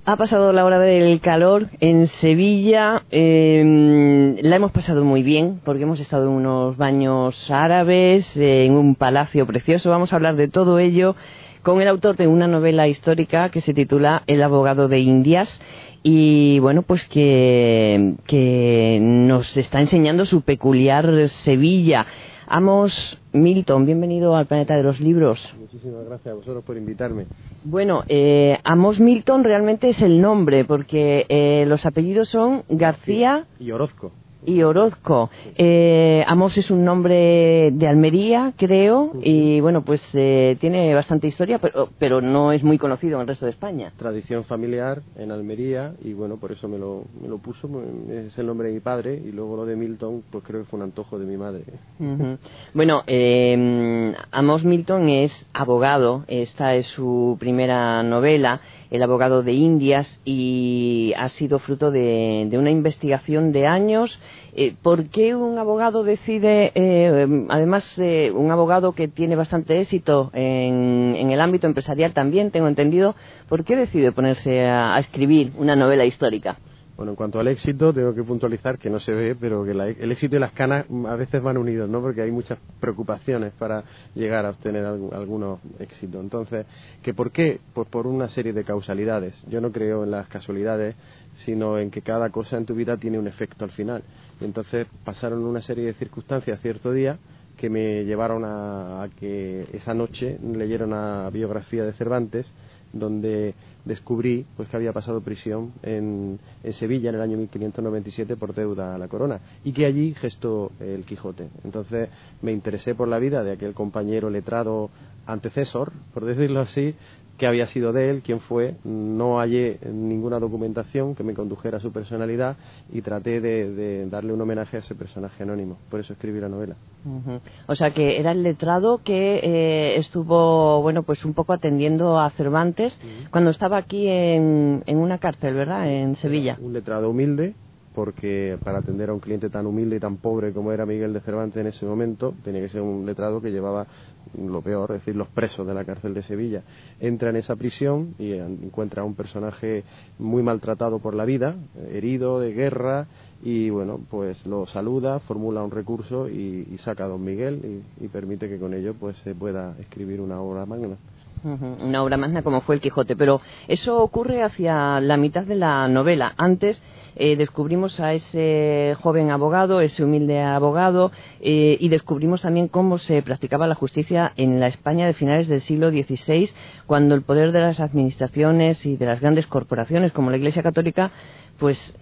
Ha pasado la hora del calor en Sevilla, la hemos pasado muy bien porque hemos estado en unos baños árabes, en un palacio precioso. Vamos a hablar de todo ello con el autor de una novela histórica que se titula El abogado de Indias y bueno, pues que nos está enseñando su peculiar Sevilla. Amos Milton, bienvenido al Planeta de los Libros. Muchísimas gracias a vosotros por invitarme. Bueno, Amos Milton realmente es el nombre, porque los apellidos son García y Orozco. Amos es un nombre de Almería, creo, y bueno, pues tiene bastante historia, pero no es muy conocido en el resto de España. Tradición familiar en Almería, y bueno, por eso me lo puso, es el nombre de mi padre, y luego lo de Milton, pues creo que fue un antojo de mi madre. Bueno, Amos Milton es abogado, esta es su primera novela, El abogado de Indias, y ha sido fruto de una investigación de años. ¿Por qué un abogado decide, además un abogado que tiene bastante éxito en el ámbito empresarial también, tengo entendido, ¿por qué decide ponerse a escribir una novela histórica? Bueno, en cuanto al éxito, tengo que puntualizar que no se ve, pero que el éxito y las canas a veces van unidos, ¿no? Porque hay muchas preocupaciones para llegar a obtener algunos éxitos. Entonces, ¿por qué? Pues por una serie de causalidades. Yo no creo en las casualidades, sino en que cada cosa en tu vida tiene un efecto al final. Y entonces pasaron una serie de circunstancias cierto día que me llevaron a que esa noche leyera una biografía de Cervantes, donde descubrí pues que había pasado prisión en Sevilla en el año 1597 por deuda a la corona y que allí gestó el Quijote. Entonces me interesé por la vida de aquel compañero letrado antecesor, por decirlo así, que había sido de él, quién fue. No hallé ninguna documentación que me condujera a su personalidad y traté de darle un homenaje a ese personaje anónimo. Por eso escribí la novela. O sea que era el letrado que estuvo, bueno, pues un poco atendiendo a Cervantes cuando estaba aquí en una cárcel, ¿verdad? En Sevilla. Un letrado humilde, porque para atender a un cliente tan humilde y tan pobre como era Miguel de Cervantes en ese momento, tenía que ser un letrado que llevaba lo peor, es decir, los presos de la cárcel de Sevilla. Entra en esa prisión y encuentra a un personaje muy maltratado por la vida, herido de guerra, y bueno, pues lo saluda, formula un recurso y saca a don Miguel y permite que con ello pues se pueda escribir una obra magna. Una obra magna como fue el Quijote, pero eso ocurre hacia la mitad de la novela. Antes descubrimos a ese joven abogado, ese humilde abogado, y descubrimos también cómo se practicaba la justicia en la España de finales del siglo XVI, cuando el poder de las administraciones y de las grandes corporaciones como la Iglesia Católica pues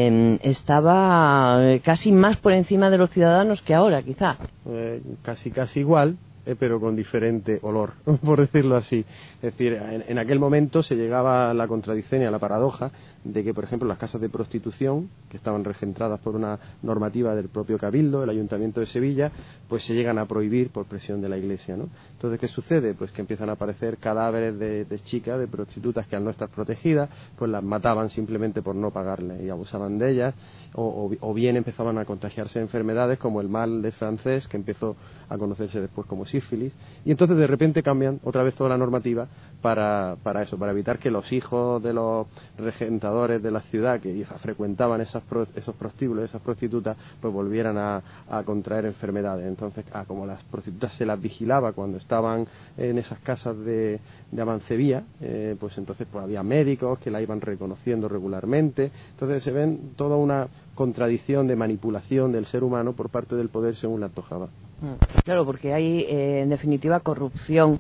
estaba casi más por encima de los ciudadanos que ahora, quizá. Casi igual, pero con diferente olor, por decirlo así. Es decir, en aquel momento se llegaba a la contradicción y a la paradoja de que, por ejemplo, las casas de prostitución, que estaban regentradas por una normativa del propio Cabildo, el Ayuntamiento de Sevilla, pues se llegan a prohibir por presión de la Iglesia, ¿no? Entonces, ¿qué sucede? Pues que empiezan a aparecer cadáveres de chicas, de prostitutas que al no estar protegidas, pues las mataban simplemente por no pagarles y abusaban de ellas, o bien empezaban a contagiarse enfermedades como el mal de francés, que empezó a conocerse después como sífilis, y entonces de repente cambian otra vez toda la normativa para eso, para evitar que los hijos de los regentadores de la ciudad que frecuentaban esos prostíbulos, esas prostitutas, pues volvieran a contraer enfermedades. Entonces, como las prostitutas se las vigilaba cuando estaban en esas casas de Amancebía, pues entonces pues había médicos que la iban reconociendo regularmente. Entonces se ven toda una contradicción de manipulación del ser humano por parte del poder según le antojaba. Claro, porque hay en definitiva corrupción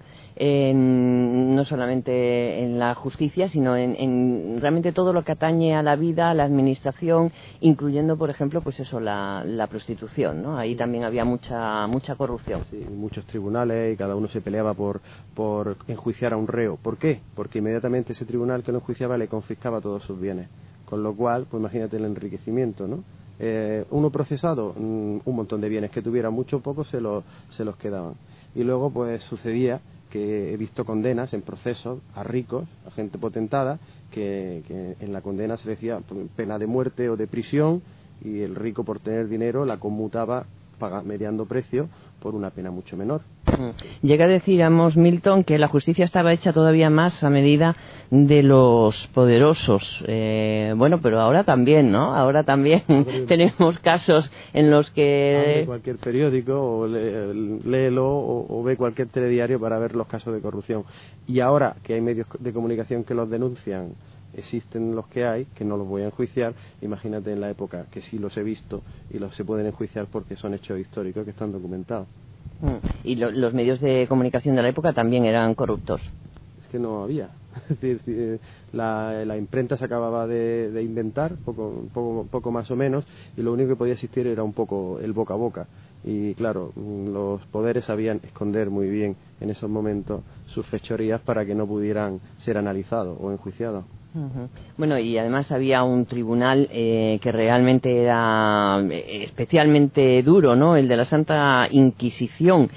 no solamente en la justicia, sino en realmente todo lo que atañe a la vida, a la administración, incluyendo, por ejemplo, pues eso, la prostitución, ¿no? Ahí también había mucha corrupción. Sí, muchos tribunales y cada uno se peleaba por enjuiciar a un reo. ¿Por qué? Porque inmediatamente ese tribunal que lo enjuiciaba le confiscaba todos sus bienes. Con lo cual, pues imagínate el enriquecimiento, ¿no? Uno procesado, un montón de bienes que tuviera, mucho o poco se los quedaban. Y luego pues sucedía que he visto condenas en procesos a ricos, a gente potentada, que en la condena se decía pena de muerte o de prisión, y el rico por tener dinero la conmutaba mediando precio por una pena mucho menor. Llega a decir Amos Milton que la justicia estaba hecha todavía más a medida de los poderosos. Bueno, pero ahora también, ¿no? Ahora también tenemos casos en los que... Abre cualquier periódico o léelo o ve cualquier telediario para ver los casos de corrupción. Y ahora que hay medios de comunicación que los denuncian, existen los que hay, que no los voy a enjuiciar. Imagínate en la época que sí los he visto y los se pueden enjuiciar porque son hechos históricos que están documentados. Y los medios de comunicación de la época también eran corruptos. Es que no había. Es decir, la imprenta se acababa de inventar, poco más o menos, y lo único que podía existir era un poco el boca a boca. Y claro, los poderes sabían esconder muy bien en esos momentos sus fechorías para que no pudieran ser analizados o enjuiciados. Bueno, y además había un tribunal que realmente era especialmente duro, ¿no? El de la Santa Inquisición,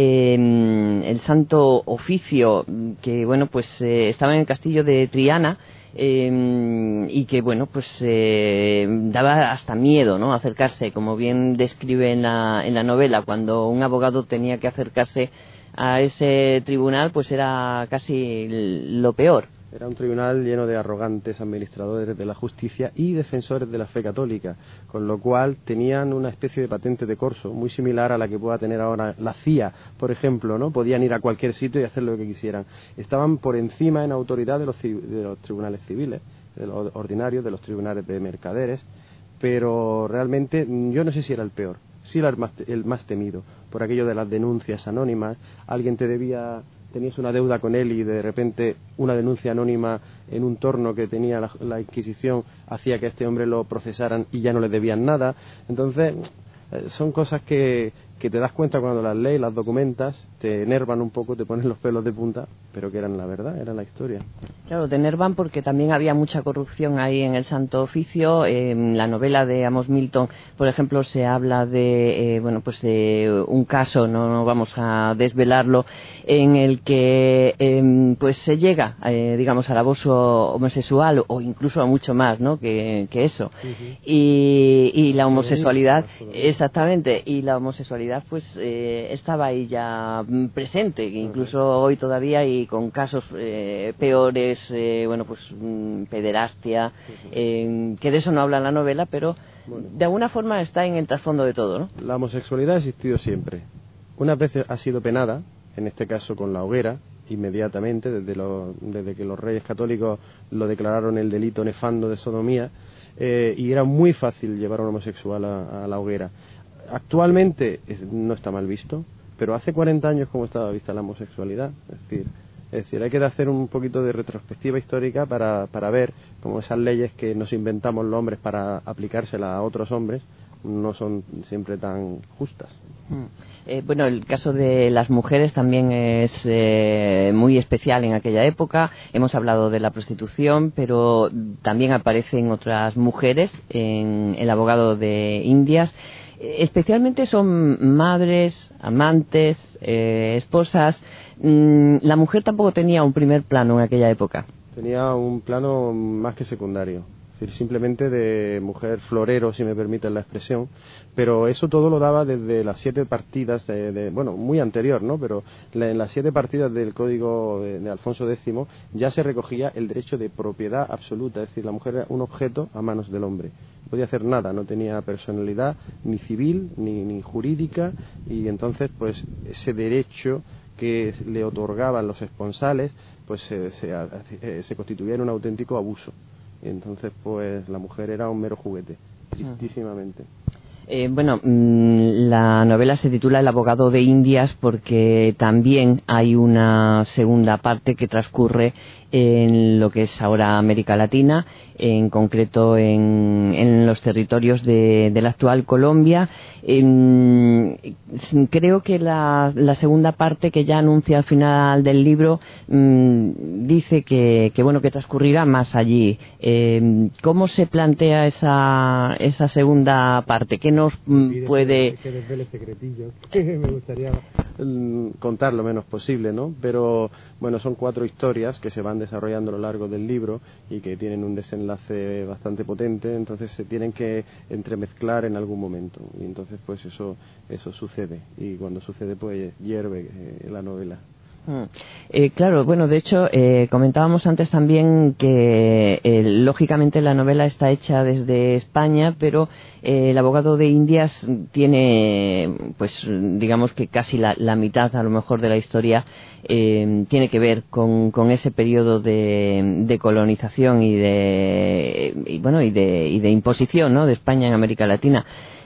el Santo Oficio, que bueno, pues estaba en el castillo de Triana. Y que bueno, pues daba hasta miedo, ¿no? Acercarse, como bien describe en la novela, cuando un abogado tenía que acercarse a ese tribunal, pues era casi lo peor. Era un tribunal lleno de arrogantes administradores de la justicia y defensores de la fe católica, con lo cual tenían una especie de patente de corso, muy similar a la que pueda tener ahora la CIA, por ejemplo, ¿no? Podían ir a cualquier sitio y hacer lo que quisieran. Estaban por encima en autoridad de los tribunales civiles, de los ordinarios, de los tribunales de mercaderes, pero realmente yo no sé si era el peor, sí era el más temido, por aquello de las denuncias anónimas. Alguien tenías una deuda con él y de repente una denuncia anónima en un torno que tenía la Inquisición hacía que a este hombre lo procesaran y ya no le debían nada. Entonces son cosas que te das cuenta cuando las lees, las documentas, te enervan un poco, te ponen los pelos de punta, pero que eran la verdad, eran la historia. Claro, te enervan porque también había mucha corrupción ahí en el Santo Oficio. En la novela de Amos Milton, por ejemplo, se habla de bueno, pues de un caso, no vamos a desvelarlo, en el que pues se llega, digamos, al abuso homosexual o incluso a mucho más, ¿no? que eso. Y la homosexualidad, exactamente, y la homosexualidad pues estaba ahí ya presente, incluso hoy todavía, y con casos peores, bueno, pues pederastia, que de eso no habla la novela, pero de alguna forma está en el trasfondo de todo, ¿no? La homosexualidad ha existido siempre. Unas veces ha sido penada, en este caso con la hoguera, inmediatamente, desde que los reyes católicos lo declararon el delito nefando de sodomía, y era muy fácil llevar a un homosexual a la hoguera. Actualmente no está mal visto, pero hace 40 años cómo estaba vista la homosexualidad. Es decir, hay que hacer un poquito de retrospectiva histórica para ver cómo esas leyes que nos inventamos los hombres para aplicárselas a otros hombres no son siempre tan justas. Bueno, el caso de las mujeres también es muy especial en aquella época. Hemos hablado de la prostitución, pero también aparecen otras mujeres en El abogado de Indias. Especialmente son madres, amantes, esposas. La mujer tampoco tenía un primer plano en aquella época. Tenía un plano más que secundario, es decir, simplemente de mujer florero, si me permiten la expresión, pero eso todo lo daba desde las 7 partidas, bueno, muy anterior, ¿no? Pero en las 7 partidas del Código de Alfonso X ya se recogía el derecho de propiedad absoluta, es decir, la mujer era un objeto a manos del hombre. No podía hacer nada, no tenía personalidad ni civil ni jurídica, y entonces pues ese derecho que le otorgaban los esponsales pues se constituía en un auténtico abuso. Y entonces pues la mujer era un mero juguete, tristísimamente. Bueno, la novela se titula El abogado de Indias porque también hay una segunda parte que transcurre en lo que es ahora América Latina, en concreto en los territorios de la actual Colombia. Creo que la segunda parte, que ya anuncia al final del libro, dice que bueno, que transcurrirá más allí. ¿Cómo se plantea esa segunda parte? ¿Qué nos puede... Que desvele secretillos, que me gustaría contar lo menos posible, ¿no? Pero, bueno, son 4 historias que se van desarrollando a lo largo del libro y que tienen un desenlace bastante potente, entonces se tienen que entremezclar en algún momento. Y entonces, pues eso sucede. Y cuando sucede, pues hierve la novela. Claro, bueno, de hecho, comentábamos antes también que lógicamente la novela está hecha desde España, pero el abogado de Indias tiene, pues digamos que casi la mitad a lo mejor de la historia tiene que ver con ese periodo de colonización y de imposición, ¿no?, de España en América Latina.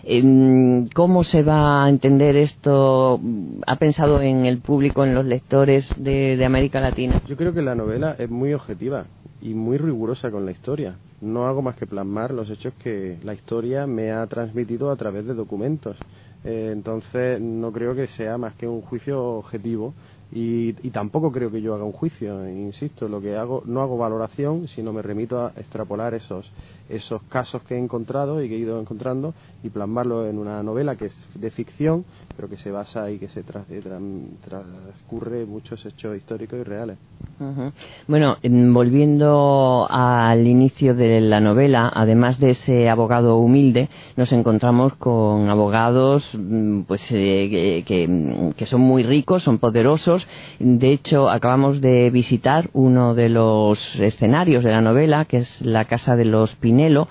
¿Cómo se va a entender esto? ¿Ha pensado en el público, en los lectores de América Latina? Yo creo que la novela es muy objetiva y muy rigurosa con la historia. No hago más que plasmar los hechos que la historia me ha transmitido a través de documentos. Entonces no creo que sea más que un juicio objetivo y tampoco creo que yo haga un juicio, insisto. Lo que hago, no hago valoración, sino me remito a extrapolar esos casos que he encontrado y que he ido encontrando y plasmarlo en una novela que es de ficción, pero que se basa y que se transcurre muchos hechos históricos y reales. Uh-huh. Bueno, volviendo al inicio de la novela, además de ese abogado humilde, nos encontramos con abogados pues que son muy ricos, son poderosos. De hecho, acabamos de visitar uno de los escenarios de la novela, que es la casa de los Pinelo.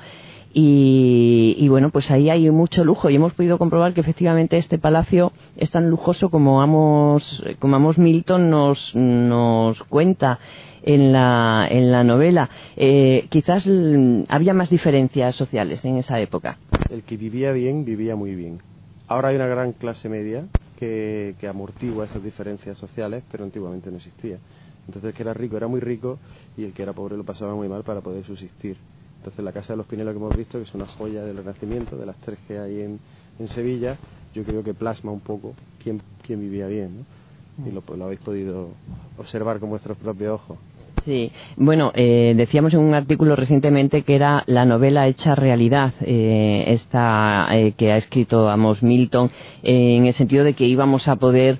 Y bueno, pues ahí hay mucho lujo y hemos podido comprobar que efectivamente este palacio es tan lujoso como Amos Milton nos cuenta en la novela. Quizás había más diferencias sociales en esa época. El que vivía bien, vivía muy bien. Ahora hay una gran clase media que amortigua esas diferencias sociales, pero antiguamente no existía. Entonces el que era rico era muy rico y el que era pobre lo pasaba muy mal para poder subsistir. Entonces la casa de los Pinelo que hemos visto, que es una joya del Renacimiento, de las 3 que hay en Sevilla, yo creo que plasma un poco quién vivía bien, ¿no? Y lo habéis podido observar con vuestros propios ojos. Sí, bueno, decíamos en un artículo recientemente que era la novela hecha realidad, esta que ha escrito Amos Milton, en el sentido de que íbamos a poder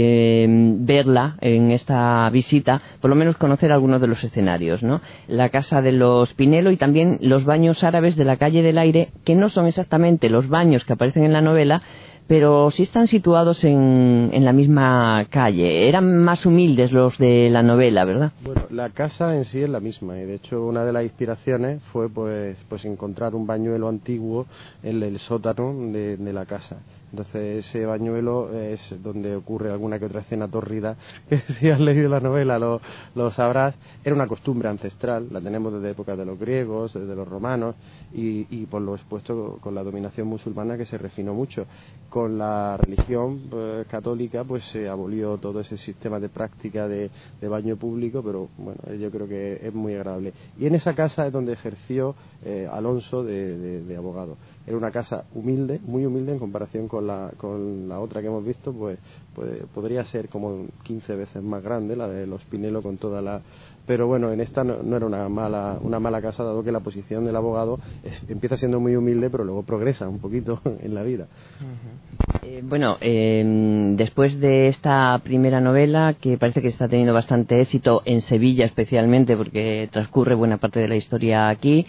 verla en esta visita, por lo menos conocer algunos de los escenarios, ¿no? La casa de los Pinelo y también los baños árabes de la calle del Aire, que no son exactamente los baños que aparecen en la novela, pero sí están situados en la misma calle. Eran más humildes los de la novela, ¿verdad? Bueno, la casa en sí es la misma y de hecho una de las inspiraciones fue pues encontrar un bañuelo antiguo en el sótano de la casa. Entonces ese bañuelo es donde ocurre alguna que otra escena tórrida, que si has leído la novela lo sabrás. Era una costumbre ancestral, la tenemos desde épocas de los griegos, desde los romanos y por lo expuesto con la dominación musulmana que se refinó mucho. Con la religión católica pues se abolió todo ese sistema de práctica de baño público, pero bueno, yo creo que es muy agradable. Y en esa casa es donde ejerció Alonso de abogado. Era una casa humilde, muy humilde en comparación con la otra que hemos visto, pues podría ser como 15 veces más grande, la de los Pinelo con toda la... Pero bueno, en esta no era una mala casa, dado que la posición del abogado empieza siendo muy humilde, pero luego progresa un poquito en la vida. Bueno, después de esta primera novela, que parece que está teniendo bastante éxito en Sevilla especialmente, porque transcurre buena parte de la historia aquí,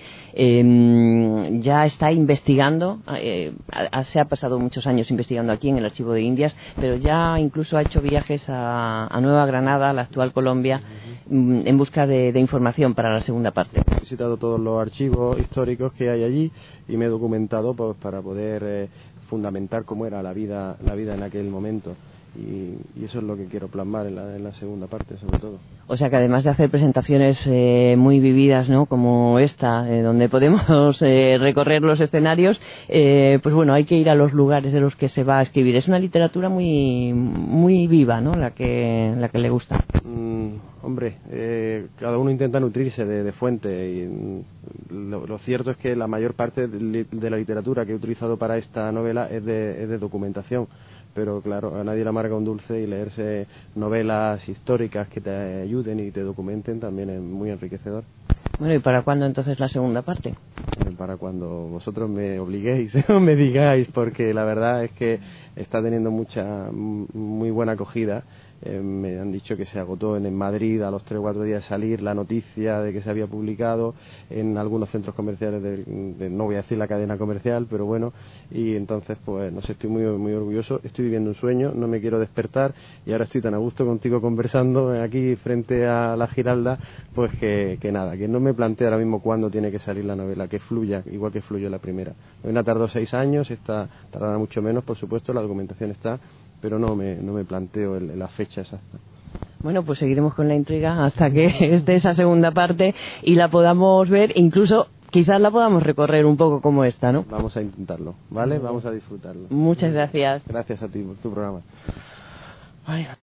ya está investigando, se ha pasado muchos años investigando aquí en el Archivo de Indias, pero ya incluso ha hecho viajes a Nueva Granada, la actual Colombia, en busca de información para la segunda parte. He visitado todos los archivos históricos que hay allí y me he documentado pues para poder fundamentar cómo era la vida en aquel momento. Y eso es lo que quiero plasmar en la segunda parte, sobre todo. O sea que además de hacer presentaciones muy vividas, ¿no?, como esta, donde podemos recorrer los escenarios, pues bueno, hay que ir a los lugares de los que se va a escribir. Es una literatura muy muy viva, ¿no?, la que le gusta. Hombre, cada uno intenta nutrirse de fuente y lo cierto es que la mayor parte de la literatura que he utilizado para esta novela es de documentación. Pero claro, a nadie le amarga un dulce y leerse novelas históricas que te ayuden y te documenten también es muy enriquecedor. Bueno, ¿y para cuándo entonces la segunda parte? para cuando vosotros me obliguéis o me digáis, porque la verdad es que está teniendo muy buena acogida. Me han dicho que se agotó en Madrid a los 3 o 4 días de salir la noticia de que se había publicado en algunos centros comerciales no voy a decir la cadena comercial, pero bueno, y entonces pues no sé, estoy muy orgulloso, estoy viviendo un sueño, no me quiero despertar y ahora estoy tan a gusto contigo conversando aquí frente a la Giralda, pues que nada, que no me planteo ahora mismo cuándo tiene que salir la novela, que fluya igual que fluyó la primera. Una tardó 6 años, esta tardará mucho menos, por supuesto, la documentación está, pero no me planteo la fecha exacta. Bueno, pues seguiremos con la intriga hasta que esté esa segunda parte y la podamos ver, incluso quizás la podamos recorrer un poco como esta, ¿no? Vamos a intentarlo, ¿vale? Vamos a disfrutarlo. Muchas gracias. Gracias a ti por tu programa. Ay.